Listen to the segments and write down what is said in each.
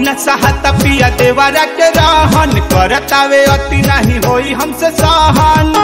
न सहत पिया देवरा के रहन करतावे अति नहीं होई हमसे सहन।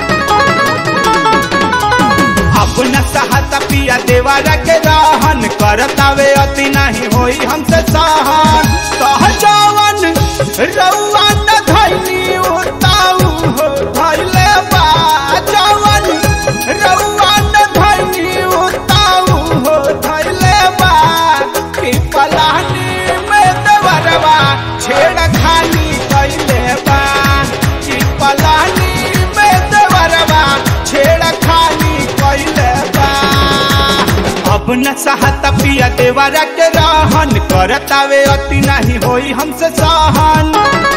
अब न सहत पिया देवरा के रहन करतावे अति नहीं होई हमसे सहन। कह जवन रउआ न धैनी उताऊ हो धैले बा जवन रउआ न धैनी उताऊ हो धैले बा कि पलानी देवरवा छेड़खानी कैले बा कि पलानी में देवरवा छेड़खानी कैले बा। अब न सहत पिया देवरा के रहन करतावे अति नहीं होई हमसे सहन।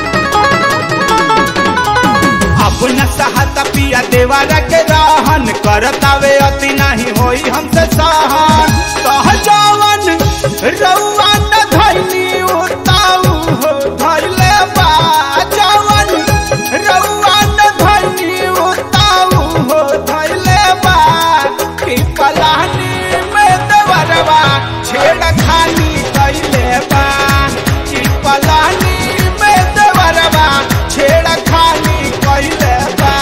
अब न सहत पिया देवरा के रहन करतावे अति नहीं होई हमसे सहन। कह जवन रउआ न धैनी उताऊ हो धैले बा जवन रउआ न धैनी उताऊ हो धैले बा कि पलानी में देवरवा छेड़खानी कैले बा कि पलानी में देवरवा छेड़खानी कैले बा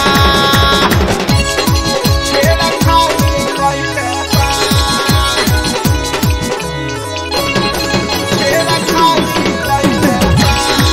छेड़खानी कैले बा छेड़खानी कैले बा।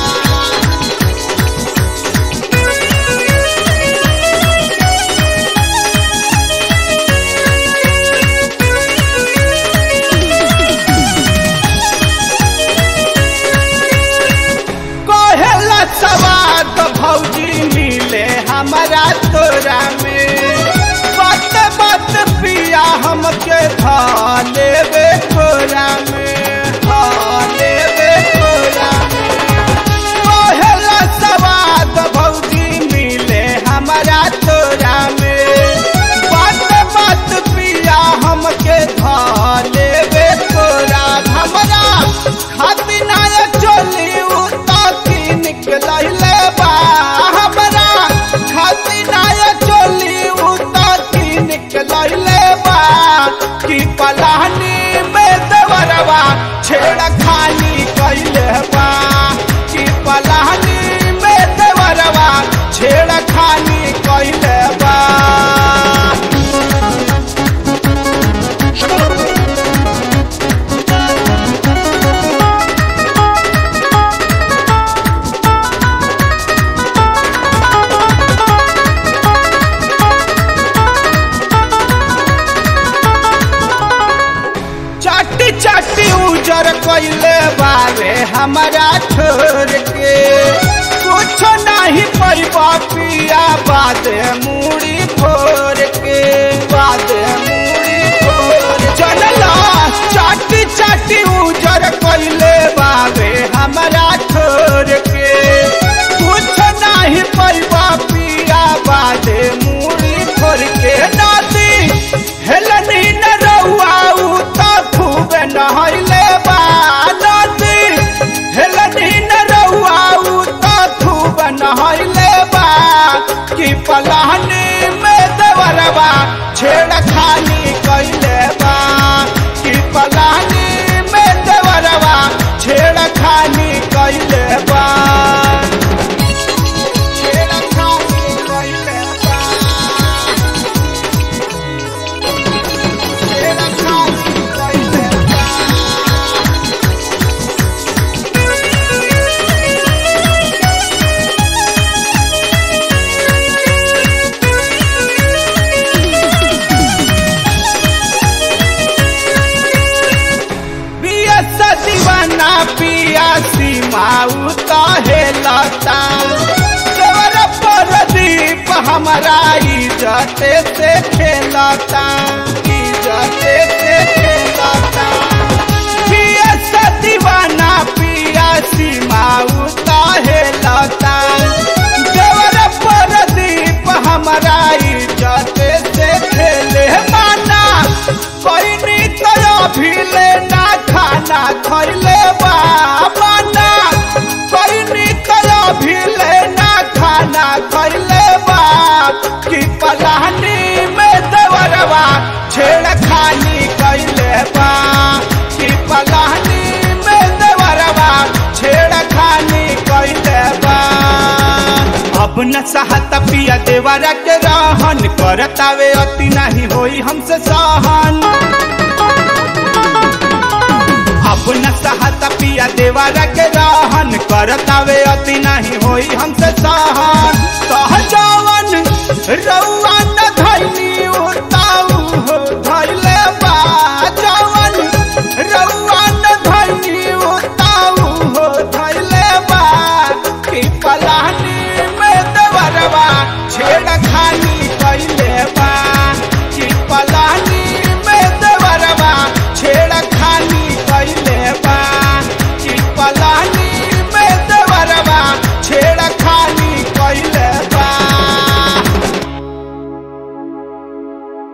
कहेला सवाद भौजी मिले हमारा तोरा में बात बात पिया हमके धा लेवे तोरा में धा लेवे तोरा में। कहेला सवाद भौजी मिले हमारा तोरा में बात बात पिया हमके धा लेवे तोरा। हमारा खातिर नाय चली निकलैले बा हमरा खातिर नाय चली उताती निकलैले बा कि पलानी में देवरवा छेड़खानी कैले बा कि पलानी में देवरवा छेड़खानी कैले बा। चाटी चाटी उजर कैले बारे हमारा छोड़ के कुछ नहीं पैबा पिया बाद मूड़ी फोड़ के बाद मूड़ी फोड़ जनला चाटी चाटी उजर कैले बारे हमारा छोड़ के कुछ नहीं पैबा पिया बाद मूड़ी फोड़ के। नाती हेलनी न रउआ खूब नहैले बा नदी हेलनी न रउआ खूब नहैले बा कि पलानी में देवरवा छेड़खानी कैले बा कि पलानी में देवरवा छेड़खानी कैले बा छेड़खानी कैले बा छेड़खानी कैले बा। दीवाना पिया सीमाऊ कहे लता देवर प्रदीप हमारा इज्जत से खेलता इज्जत से खेलता। पिया दीवाना पिया सीमाऊ कहे लता देवर प्रदीप हमारा इज्जत से खेले माना कोई नहीं तो भी लेना खाना खैले बा माना कोई नहीं तो भी लेना खाना खैले बा कि पलानी में देवरवा छेड़खानी कैले बा कि पलानी में देवरवा न सहता पिया देवरा के रहन करतावे अति नहीं होई हमसे सहन। अब न सहता पिया देवरा के रहन करतावे अति नहीं होई हमसे सहन।